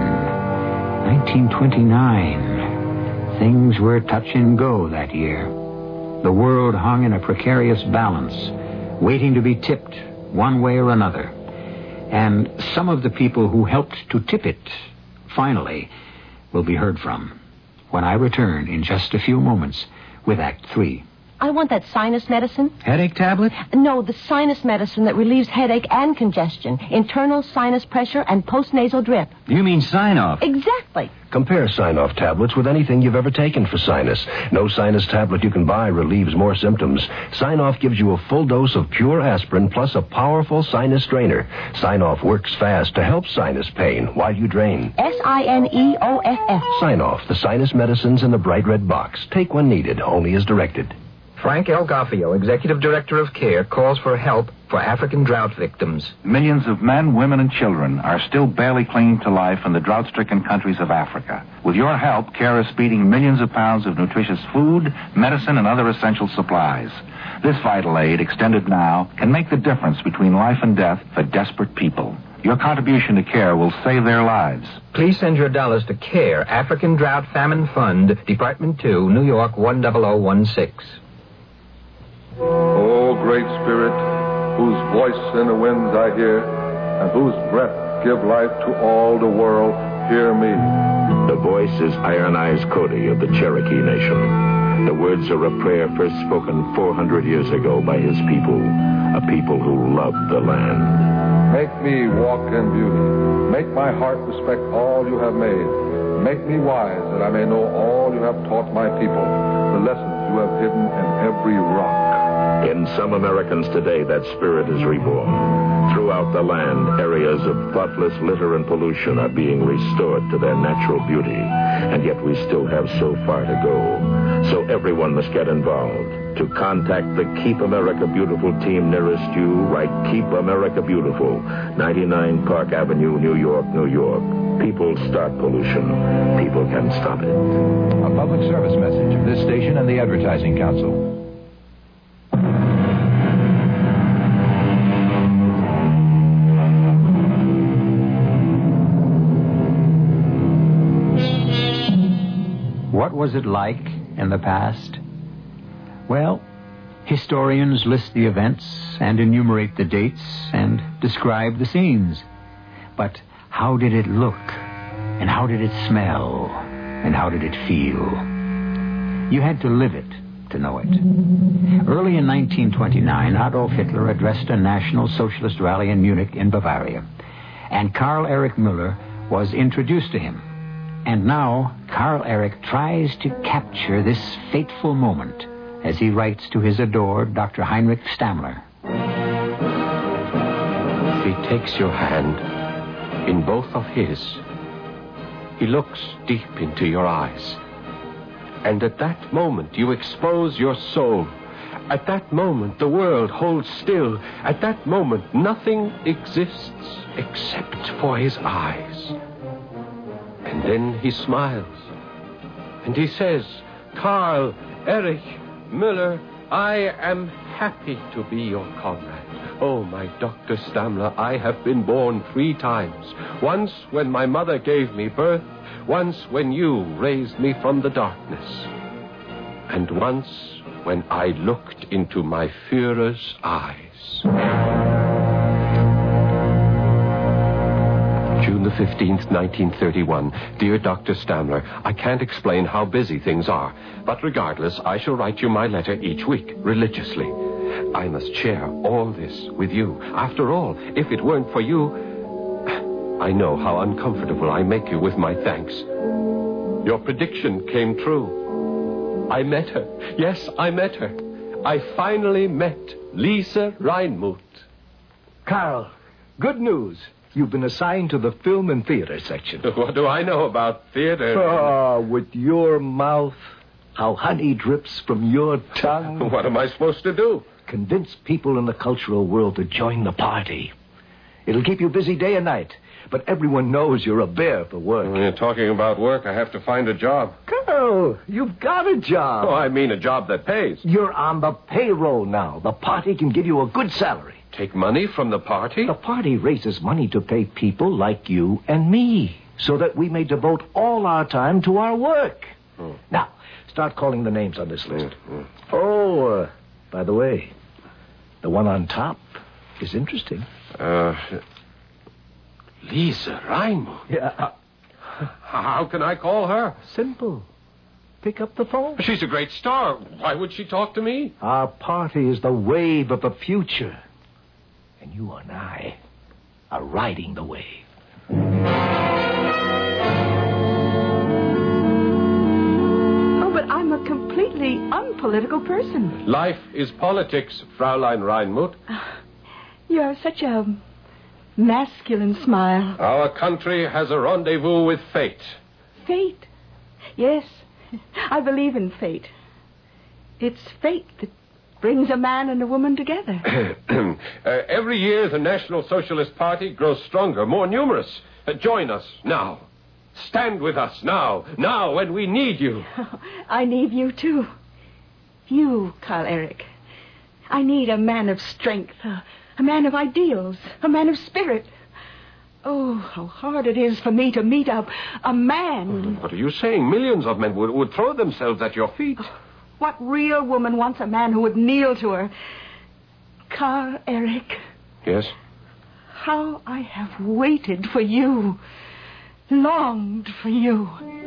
1929. Things were touch and go that year. The world hung in a precarious balance, waiting to be tipped one way or another. And some of the people who helped to tip it, finally, will be heard from when I return in just a few moments with Act 3. I want that sinus medicine. Headache tablet? No, the sinus medicine that relieves headache and congestion, internal sinus pressure, and postnasal drip. You mean Sign-Off? Exactly. Compare Sign-Off tablets with anything you've ever taken for sinus. No sinus tablet you can buy relieves more symptoms. Sign-Off gives you a full dose of pure aspirin plus a powerful sinus drainer. Sign-Off works fast to help sinus pain while you drain. Sineoff. Sign-Off, the sinus medicines in the bright red box. Take when needed, only as directed. Frank L. Gaffio, Executive Director of CARE, calls for help for African drought victims. Millions of men, women, and children are still barely clinging to life in the drought-stricken countries of Africa. With your help, CARE is speeding millions of pounds of nutritious food, medicine, and other essential supplies. This vital aid, extended now, can make the difference between life and death for desperate people. Your contribution to CARE will save their lives. Please send your dollars to CARE, African Drought Famine Fund, Department 2, New York 10016. O great Spirit, whose voice in the winds I hear, and whose breath give life to all the world, hear me. The voice is Iron Eyes Cody of the Cherokee Nation. The words are a prayer first spoken 400 years ago by his people, a people who loved the land. Make me walk in beauty. Make my heart respect all you have made. Make me wise that I may know all you have taught my people, the lessons you have hidden in every rock. In some Americans today, that spirit is reborn. Throughout the land, areas of thoughtless litter and pollution are being restored to their natural beauty. And yet we still have so far to go. So everyone must get involved. To contact the Keep America Beautiful team nearest you, write Keep America Beautiful, 99 Park Avenue, New York, New York. People start pollution. People can stop it. A public service message of this station and the Advertising Council. What was it like in the past? Well, historians list the events and enumerate the dates and describe the scenes. But how did it look? And how did it smell? And how did it feel? You had to live it to know it. Early in 1929, Adolf Hitler addressed a National Socialist rally in Munich in Bavaria. And Karl Erich Müller was introduced to him. And now, Karl Erich tries to capture this fateful moment as he writes to his adored Dr. Heinrich Stammler. He takes your hand in both of his. He looks deep into your eyes. And at that moment, you expose your soul At that moment, the world holds still. At that moment, nothing exists except for his eyes. And then he smiles. And he says, Karl Erich Müller, I am happy to be your comrade. Oh, my Dr. Stammler, I have been born 3 times. Once when my mother gave me birth, once when you raised me from the darkness, and once when I looked into my Führer's eyes. June the 15th, 1931. Dear Dr. Stammler, I can't explain how busy things are, but regardless, I shall write you my letter each week, religiously. I must share all this with you. After all, if it weren't for you, I know how uncomfortable I make you with my thanks. Your prediction came true. I met her. Yes, I met her. I finally met Lisa Reinmuth. Carl, good news. You've been assigned to the film and theater section. What do I know about theater? Oh, with your mouth, how honey drips from your tongue. What am I supposed to do? Convince people in the cultural world to join the party. It'll keep you busy day and night, but everyone knows you're a bear for work. When you're talking about work, I have to find a job. Carl, you've got a job. Oh, I mean a job that pays. You're on the payroll now. The party can give you a good salary. Take money from the party? The party raises money to pay people like you and me, so that we may devote all our time to our work. Now, start calling the names on this list. Oh, by the way, the one on top is interesting. Lisa Reinmuth? Yeah. How can I call her? Simple. Pick up the phone. She's a great star. Why would she talk to me? Our party is the wave of the future. And you and I are riding the wave. Oh, but I'm a completely unpolitical person. Life is politics, Fraulein Reinmuth. You have such a masculine smile. Our country has a rendezvous with fate. Fate? Yes, I believe in fate. It's fate that brings a man and a woman together. Every year, the National Socialist Party grows stronger, more numerous. Join us now. Stand with us now. Now, when we need you. I need you, too. You, Karl Erich. I need a man of strength, a man of ideals, a man of spirit. Oh, how hard it is for me to meet a man. What are you saying? Millions of men would throw themselves at your feet. What real woman wants a man who would kneel to her? Karl Erich. Yes? How I have waited for you. Longed for you.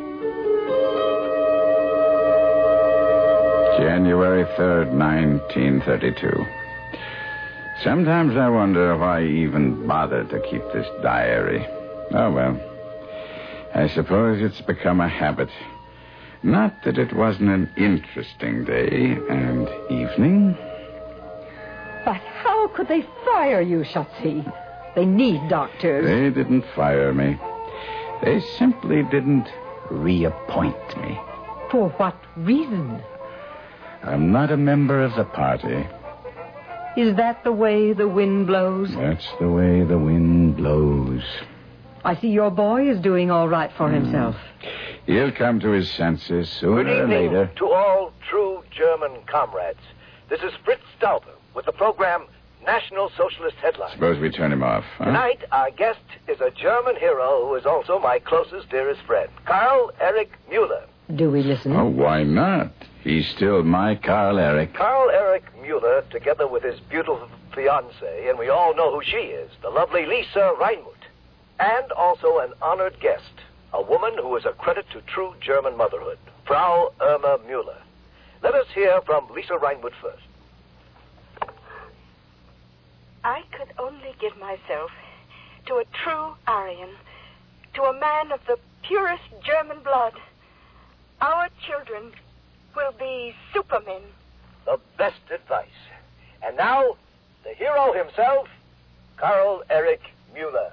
January 3rd, 1932. Sometimes I wonder if I even bothered to keep this diary. Oh, well. I suppose it's become a habit. Not that it wasn't an interesting day and evening. But how could they fire you, Schatzi? They need doctors. They didn't fire me. They simply didn't reappoint me. For what reason? I'm not a member of the party. Is that the way the wind blows? That's the way the wind blows. I see your boy is doing all right for himself. He'll come to his senses sooner Good or evening later. to all true German comrades. This is Fritz Stauber with the program National Socialist Headlines. Suppose we turn him off, huh? Tonight, our guest is a German hero who is also my closest, dearest friend, Karl Erich Müller. Do we listen? Oh, why not? He's still my Karl Erich. Karl Erich Müller, together with his beautiful fiancée, and we all know who she is, the lovely Lisa Reinmuth. And also an honored guest, a woman who is a credit to true German motherhood, Frau Irma Müller. Let us hear from Lisa Reinmuth first. I could only give myself to a true Aryan, to a man of the purest German blood. Our children will be supermen. The best advice. And now, the hero himself, Karl Erich Müller.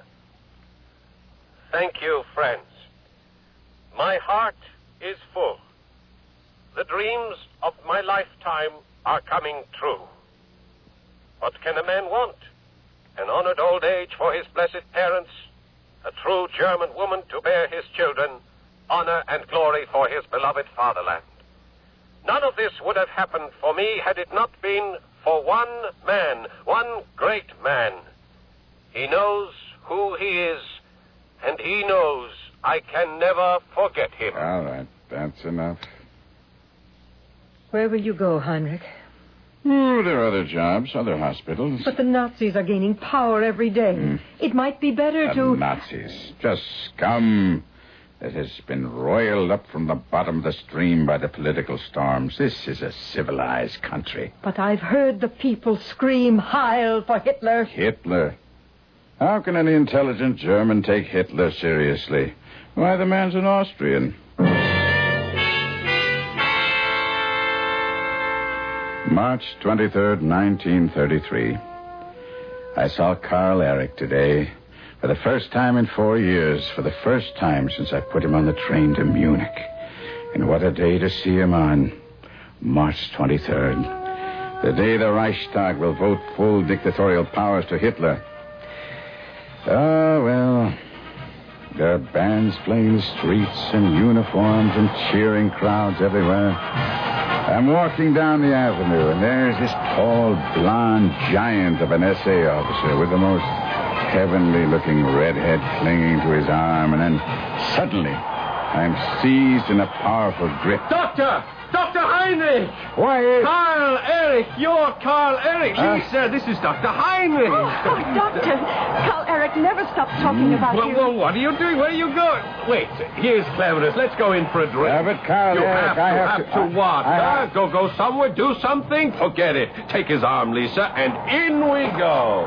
Thank you, friends. My heart is full. the dreams of my lifetime are coming true. What can a man want? An honored old age for his blessed parents, a true German woman to bear his children, honor and glory for his beloved fatherland. None of this would have happened for me had it not been for one man, one great man. He knows who he is, and he knows I can never forget him. All right, that's enough. Where will you go, Heinrich? Oh, there are other jobs, other hospitals. But the Nazis are gaining power every day. It might be better The Nazis. Just scum that has been roiled up from the bottom of the stream by the political storms. This is a civilized country. But I've heard the people scream, Heil for Hitler. Hitler? How can any intelligent German take Hitler seriously? Why, the man's an Austrian. March 23rd, 1933. I saw Carl Erich today. For the first time in 4 years. For the first time since I put him on the train to Munich. And what a day to see him on. March 23rd. The day the Reichstag will vote full dictatorial powers to Hitler. Oh, well, there are bands playing in the streets and uniforms and cheering crowds everywhere. I'm walking down the avenue, and there's this tall, blonde giant of an SA officer with the most heavenly-looking redhead clinging to his arm, and then suddenly I'm seized in a powerful grip. Doctor! Dr. Heinrich! Why? Carl Erich! You're Carl Erich! Lisa, this is Dr. Heinrich! Oh, Doctor! Carl Erich never stops talking about you. Well, what are you doing? Where are you going? Wait, here's cleverness. Let's go in for a drink. Yeah, but Carl Erich, I have to what? Go somewhere, do something? Forget it. Take his arm, Lisa, and in we go.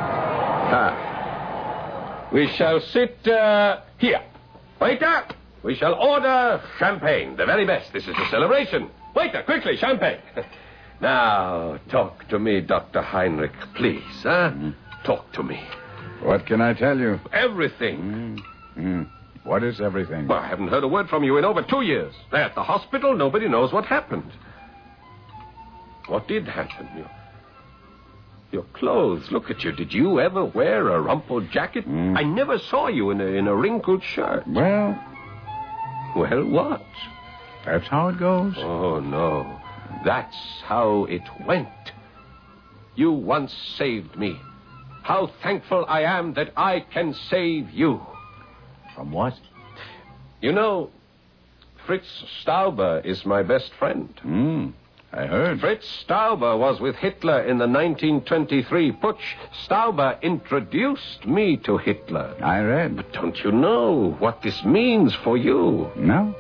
We shall sit here. Waiter! We shall order champagne, the very best. This is a celebration. Waiter, quickly, champagne. Now, talk to me, Dr. Heinrich, please, huh? Talk to me. What can I tell you? Everything. What is everything? Well, I haven't heard a word from you in over 2 years. They're at the hospital. Nobody knows what happened. What did happen? Your clothes. Look at you. Did you ever wear a rumpled jacket? I never saw you in a wrinkled shirt. Well, what? That's how it goes. Oh, no. That's how it went. You once saved me. How thankful I am that I can save you. From what? You know, Fritz Stauber is my best friend. I heard. Fritz Stauber was with Hitler in the 1923 putsch. Stauber introduced me to Hitler. I read. But don't you know what this means for you? No.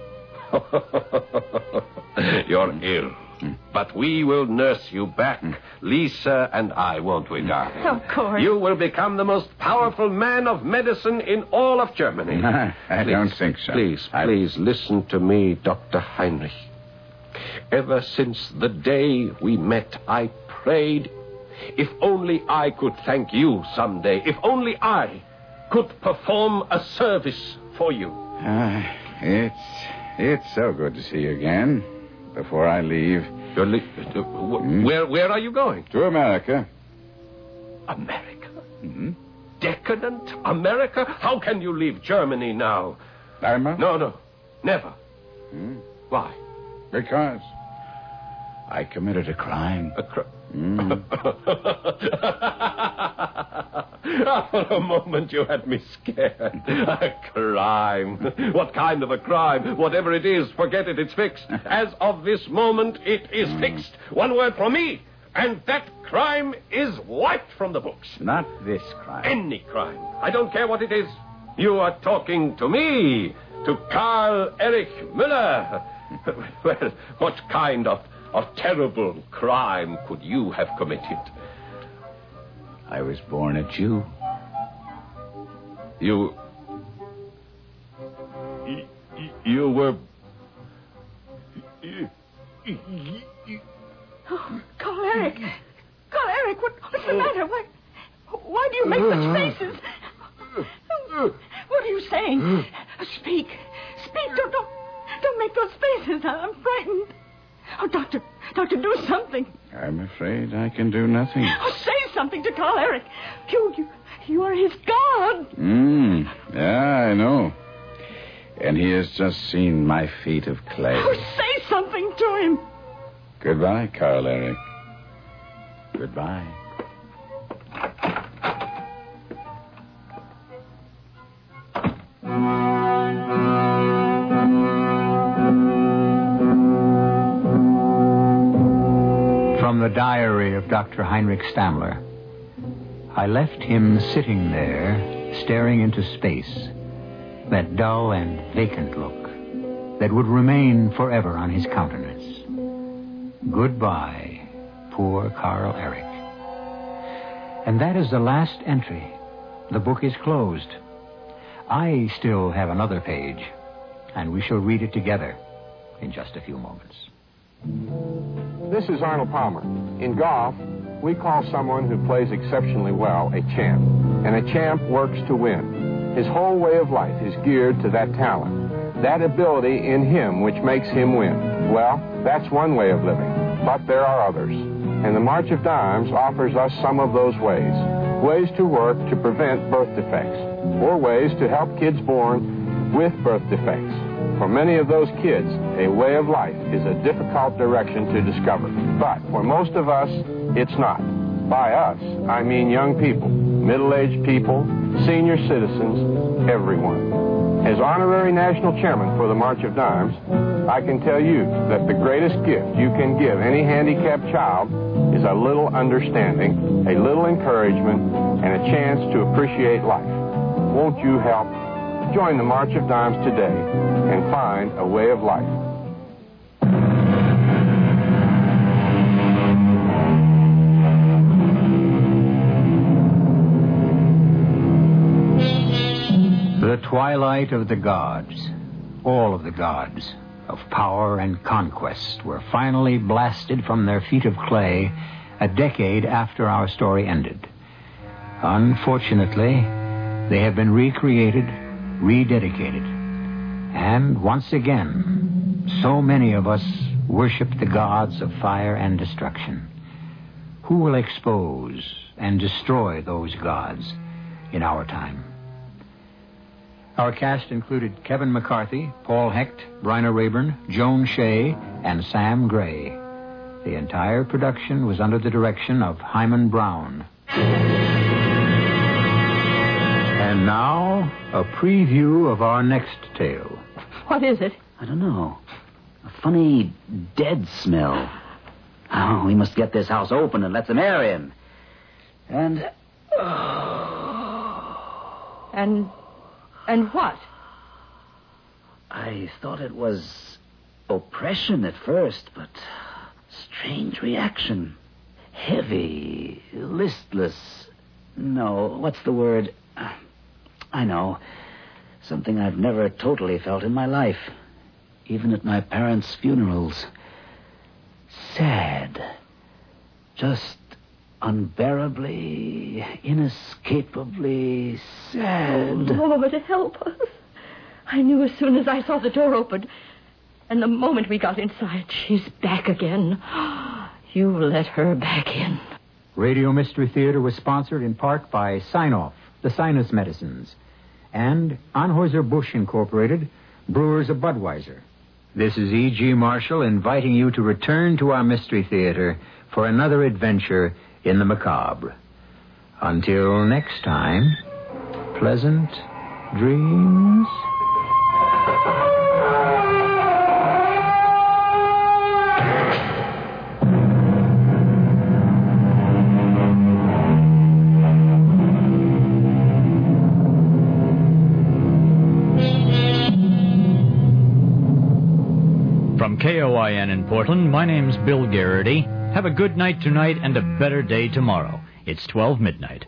You're ill. But we will nurse you back. Lisa and I, won't we, darling? Of course. You will become the most powerful man of medicine in all of Germany. I don't think so. Please listen to me, Dr. Heinrich. Ever since the day we met, I prayed, if only I could thank you someday, if only I could perform a service for you. It's so good to see you again. Before I leave... Where are you going? To America. America? Decadent America? How can you leave Germany now? No, never. Why? Because I committed a crime. For a moment you had me scared. A crime. What kind of a crime? Whatever it is, forget it, it's fixed. As of this moment, it is fixed. One word from me, and that crime is wiped from the books. Not this crime. Any crime. I don't care what it is. You are talking to me, to Carl Erich Müller. Well, what kind of terrible crime could you have committed? I was born a Jew. You were... Oh, Carl Erich! Carl Erich, what's the matter? Why do you make such faces? What are you saying? Speak. Don't make those faces. I'm frightened. Oh, Doctor, do something. I'm afraid I can do nothing. Oh, say something to Carl Eric. You are his God. Yeah, I know. And he has just seen my feet of clay. Oh, say something to him. Goodbye, Carl Eric. Goodbye. From the diary of Dr. Heinrich Stammler. I left him sitting there, staring into space, that dull and vacant look that would remain forever on his countenance. Goodbye, poor Carl Eric. And that is the last entry. The book is closed. I still have another page, and we shall read it together in just a few moments. This is Arnold Palmer. In golf, we call someone who plays exceptionally well a champ. And a champ works to win. His whole way of life is geared to that talent, that ability in him which makes him win. Well, that's one way of living, but there are others. And the March of Dimes offers us some of those ways. Ways to work to prevent birth defects, or ways to help kids born with birth defects. For many of those kids, a way of life is a difficult direction to discover. But for most of us, it's not. By us, I mean young people, middle-aged people, senior citizens, everyone. As honorary national chairman for the March of Dimes, I can tell you that the greatest gift you can give any handicapped child is a little understanding, a little encouragement, and a chance to appreciate life. Won't you help? Join the March of Dimes today and find a way of life. The twilight of the gods, all of the gods of power and conquest, were finally blasted from their feet of clay a decade after our story ended. Unfortunately, they have been recreated, rededicated. And once again, so many of us worship the gods of fire and destruction. Who will expose and destroy those gods in our time? Our cast included Kevin McCarthy, Paul Hecht, Bryna Rayburn, Joan Shea, and Sam Gray. The entire production was under the direction of Hyman Brown. And now, a preview of our next tale. What is it? I don't know. A funny, dead smell. Oh, we must get this house open and let some air in. And what? I thought it was oppression at first, but strange reaction. Heavy, listless. No, what's the word? I know. Something I've never totally felt in my life. Even at my parents' funerals. Sad. Just unbearably, inescapably sad. Oh, Lord, help us. I knew as soon as I saw the door open. And the moment we got inside, she's back again. You let her back in. Radio Mystery Theater was sponsored in part by Sign-Off, the Sinus Medicines, and Anheuser-Busch Incorporated, Brewers of Budweiser. This is E.G. Marshall inviting you to return to our Mystery Theater for another adventure in the macabre. Until next time, pleasant dreams. From KOIN in Portland, my name's Bill Garrity. Have a good night tonight and a better day tomorrow. It's 12 midnight.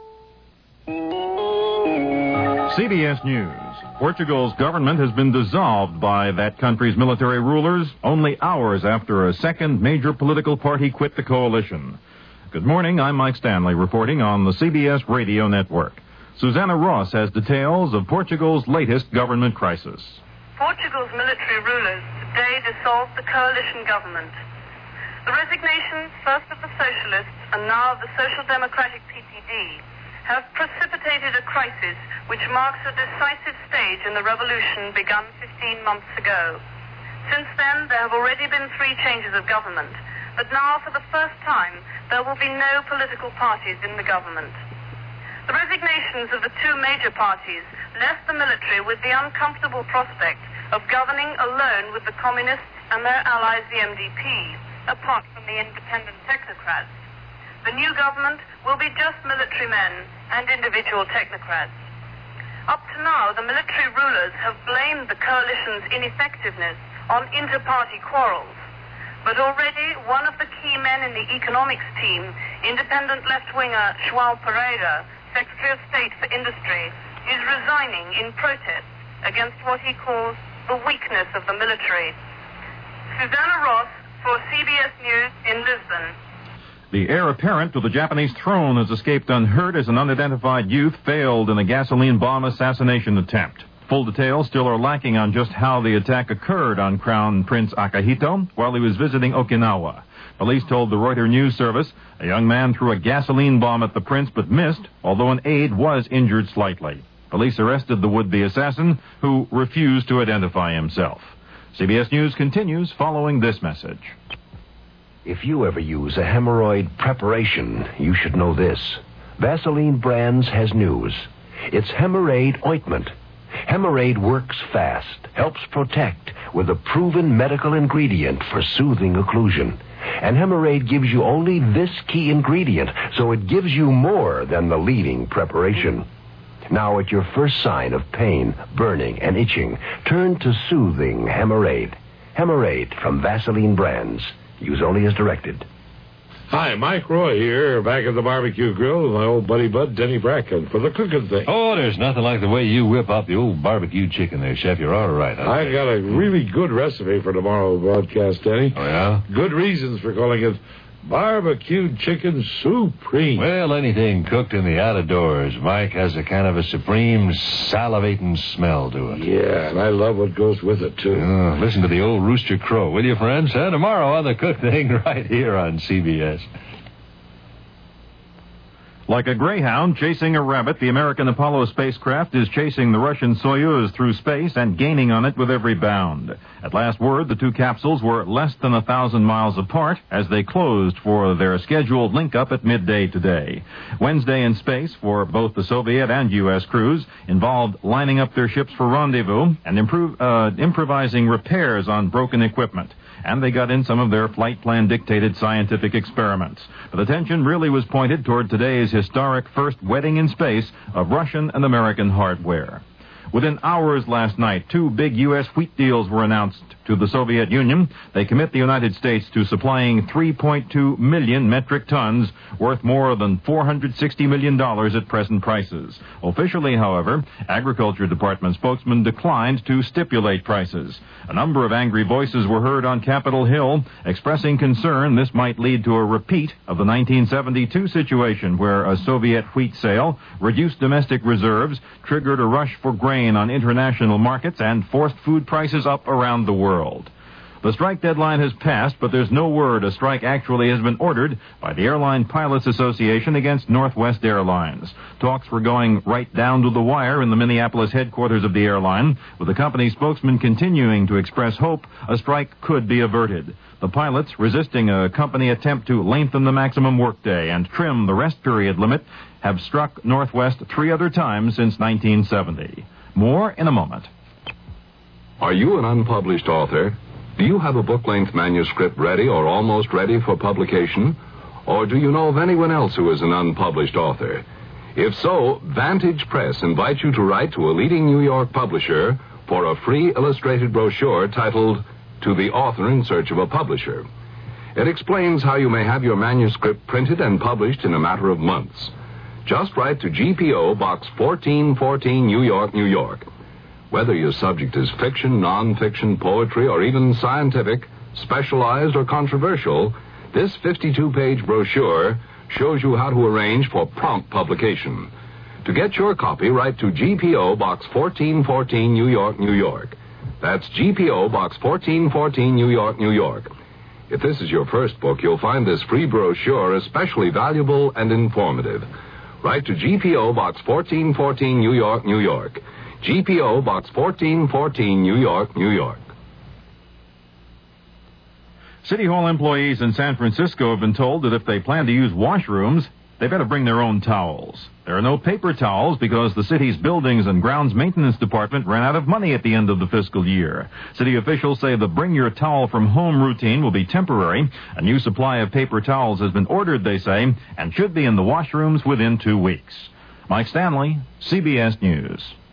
CBS News. Portugal's government has been dissolved by that country's military rulers only hours after a second major political party quit the coalition. Good morning, I'm Mike Stanley reporting on the CBS Radio Network. Susanna Ross has details of Portugal's latest government crisis. Portugal's military rulers today dissolved the coalition government. The resignation, first of the Socialists and now of the Social Democratic PPD, have precipitated a crisis which marks a decisive stage in the revolution begun 15 months ago. Since then, there have already been 3 changes of government, but now, for the first time, there will be no political parties in the government. The resignations of the 2 major parties left the military with the uncomfortable prospect of governing alone with the communists and their allies, the MDP, apart from the independent technocrats. The new government will be just military men and individual technocrats. Up to now, the military rulers have blamed the coalition's ineffectiveness on inter-party quarrels. But already one of the key men in the economics team, independent left-winger João Pereira, Secretary of State for Industry, is resigning in protest against what he calls the weakness of the military. Susanna Ross for CBS News in Lisbon. The heir apparent to the Japanese throne has escaped unhurt as an unidentified youth failed in a gasoline bomb assassination attempt. Full details still are lacking on just how the attack occurred on Crown Prince Akihito while he was visiting Okinawa. Police told the Reuters news service a young man threw a gasoline bomb at the prince but missed, although an aide was injured slightly. Police arrested the would-be assassin, who refused to identify himself. CBS News continues following this message. If you ever use a hemorrhoid preparation, you should know this. Vaseline Brands has news. It's Hemorrhoid Ointment. Hemorrhoid works fast, helps protect with a proven medical ingredient for soothing occlusion. And Hemorrhoid gives you only this key ingredient, so it gives you more than the leading preparation. Now, at your first sign of pain, burning, and itching, turn to soothing Hemorrhoid. Hemorrhoid from Vaseline Brands. Use only as directed. Hi, Mike Roy here, back at the barbecue grill with my old buddy Bud Denny Bracken for the cooking thing. Oh, there's nothing like the way you whip up the old barbecue chicken there, Chef. You're all right. I got a really good recipe for tomorrow's broadcast, Denny. Oh, yeah? Good reasons for calling it Barbecued Chicken Supreme. Well, anything cooked in the out-of-doors, Mike, has a kind of a supreme salivating smell to it. Yeah, and I love what goes with it, too. Listen to the old rooster crow, will you, friends? Tomorrow on The Cook Thing right here on CBS. Like a greyhound chasing a rabbit, the American Apollo spacecraft is chasing the Russian Soyuz through space and gaining on it with every bound. At last word, the 2 capsules were less than 1,000 miles apart as they closed for their scheduled link-up at midday today. Wednesday in space for both the Soviet and U.S. crews involved lining up their ships for rendezvous and improvising repairs on broken equipment. And they got in some of their flight plan-dictated scientific experiments. But attention really was pointed toward today's historic first wedding in space of Russian and American hardware. Within hours last night, 2 big U.S. wheat deals were announced to the Soviet Union. They commit the United States to supplying 3.2 million metric tons, worth more than $460 million at present prices. Officially, however, Agriculture Department spokesman declined to stipulate prices. A number of angry voices were heard on Capitol Hill, expressing concern this might lead to a repeat of the 1972 situation where a Soviet wheat sale reduced domestic reserves, triggered a rush for grain on international markets, and forced food prices up around the world. The strike deadline has passed, but there's no word a strike actually has been ordered by the Airline Pilots Association against Northwest Airlines. Talks were going right down to the wire in the Minneapolis headquarters of the airline, with the company's spokesman continuing to express hope a strike could be averted. The pilots, resisting a company attempt to lengthen the maximum workday and trim the rest period limit, have struck Northwest 3 other times since 1970. More in a moment. Are you an unpublished author? Do you have a book-length manuscript ready or almost ready for publication? Or do you know of anyone else who is an unpublished author? If so, Vantage Press invites you to write to a leading New York publisher for a free illustrated brochure titled To the Author in Search of a Publisher. It explains how you may have your manuscript printed and published in a matter of months. Just write to GPO Box 1414, New York, New York. Whether your subject is fiction, non-fiction, poetry, or even scientific, specialized, or controversial, this 52-page brochure shows you how to arrange for prompt publication. To get your copy, write to GPO Box 1414, New York, New York. That's GPO Box 1414, New York, New York. If this is your first book, you'll find this free brochure especially valuable and informative. Write to GPO Box 1414, New York, New York. GPO Box 1414, New York, New York. City Hall employees in San Francisco have been told that if they plan to use washrooms, they better bring their own towels. There are no paper towels because the city's Buildings and Grounds Maintenance Department ran out of money at the end of the fiscal year. City officials say the bring your towel from home routine will be temporary. A new supply of paper towels has been ordered, they say, and should be in the washrooms within 2 weeks. Mike Stanley, CBS News.